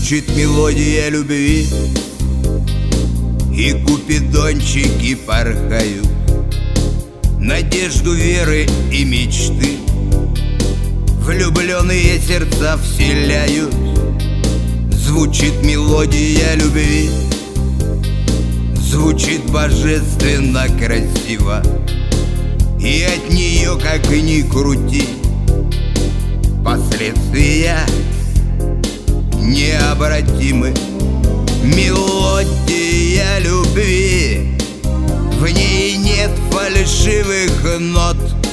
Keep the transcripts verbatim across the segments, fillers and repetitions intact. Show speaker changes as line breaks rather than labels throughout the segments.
Звучит мелодия любви, и купидончики порхают, надежду, веры и мечты влюбленные сердца вселяют. Звучит мелодия любви, звучит божественно красиво, и от нее, как ни крути, последствия необратимы. Мелодия любви, в ней нет фальшивых нот.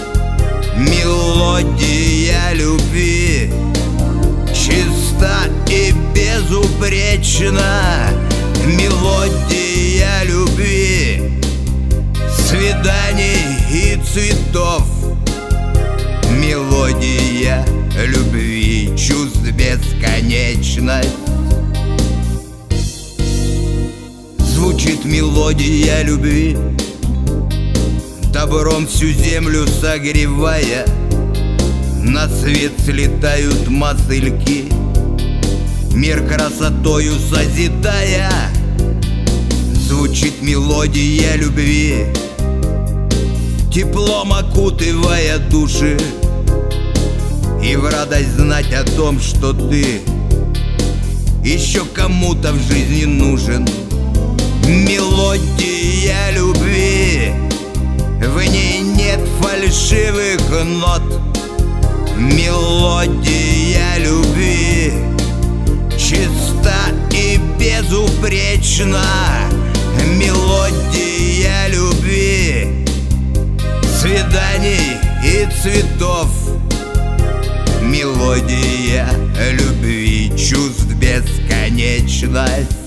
Мелодия любви чиста и безупречна. Мелодия любви, свиданий и цветов. Мелодия любви, чувств бесконечность. Звучит мелодия любви, добром всю землю согревая. На свет слетают мотыльки, мир красотою созидая. Звучит мелодия любви, теплом окутывая души, и в радость знать о том, что ты еще кому-то в жизни нужен. Мелодия любви, в ней нет фальшивых нот. Мелодия любви чиста и безупречна. Мелодия любви, свиданий и цветов. Мелодия любви, чувств бесконечность.